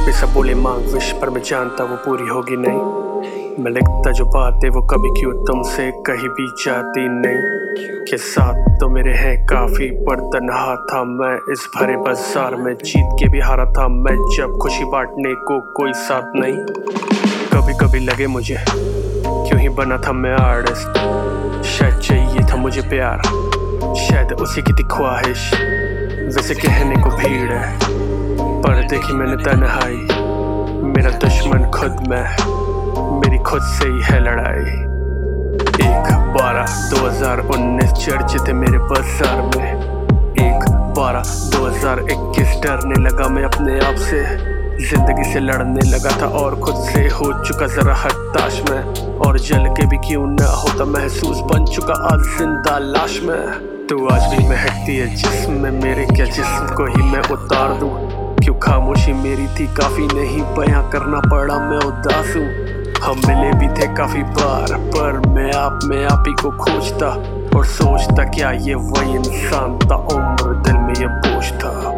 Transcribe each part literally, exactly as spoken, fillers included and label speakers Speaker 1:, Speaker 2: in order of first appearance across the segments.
Speaker 1: पे सब बोले मांग विश, पर मैं जानता वो पूरी होगी नहीं। मैं लिखता जो बातें वो कभी क्यों तुमसे कहीं भी जाती नहीं। के साथ तो मेरे हैं काफी, पर तन्हा था मैं इस भरे बाजार में। जीत के भी हारा था मैं जब खुशी बांटने को कोई साथ नहीं। कभी कभी लगे मुझे क्यों ही बना था मैं आर्टिस्ट। शायद चाहिए था मुझे प्यार, शायद उसी की थी ख्वाहिश। वैसे कहने को भीड़ है, पर देखी मैंने तन्हाई। मेरा दुश्मन खुद मैं, मेरी खुद से ही है लड़ाई। एक बारह दो हजार उन्नीस चर्चित थे मेरे बाजार में। एक बारह दो हजार इक्कीस डरने लगा मैं अपने आप से। जिंदगी से लड़ने लगा था और खुद से हो चुका जरा हताश में। और जल के भी क्यों ना होता महसूस बन चुका आज जिंदा लाश में। तू आज भी महकती है जिस्म में मेरे, क्या जिस्म को ही मैं उतार दूं। क्यों खामोशी मेरी थी काफी, नहीं बयां करना पड़ा मैं उदास हूँ। हम मिले भी थे काफी बार, पर मैं आप में आप ही को खोजता और सोचता क्या ये वही इंसान था। उम्र दिल में ये बोझ था।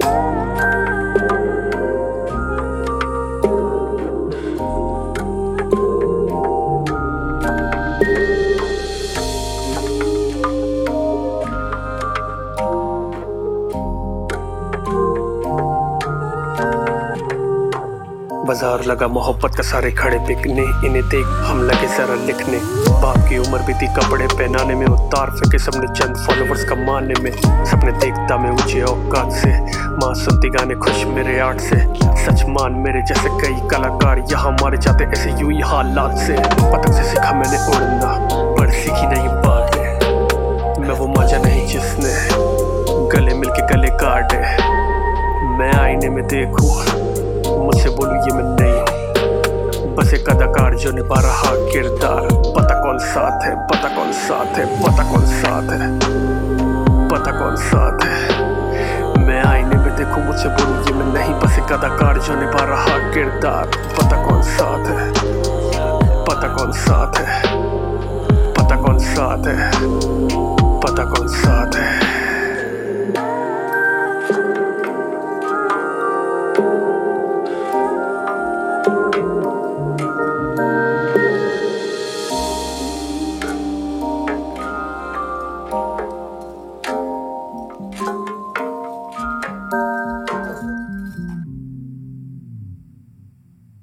Speaker 1: बाजार लगा मोहब्बत का सारे खड़े बिकने, इन्हें देख हम लगे जरा लिखने। बाप की उम्र भी थी कपड़े पहनाने में, उतार फेंके सबने चंद फॉलोवर्स का मानने में। सपने देखता मैं ऊंचे औकात से, माँ सुनती गाने खुश मेरे आर्ट से। सच मान मेरे जैसे कई कलाकार यहाँ मारे जाते ऐसे यूं ही हालात से। पतंग से सीखा मैंने उड़ना, पर सीखी नहीं बातें। मैं वो मजा नहीं जिसने गले मिलके गले काटे। मैं आईने में देखूं मुझसे बोलूं ये मैं नहीं हूँ, बस एक अदाकार जो निभा रहा किरदार। पता कौन साथ है, पता कौन साथ है, पता कौन साथ है, पता कौन साथ है। मैं आईने में देखूं मुझसे बोलूं ये मैं नहीं, बस एक अदाकार जो निभा रहा किरदार। पता कौन साथ है, पता कौन साथ है, पता कौन साथ है, पता कौन साथ है।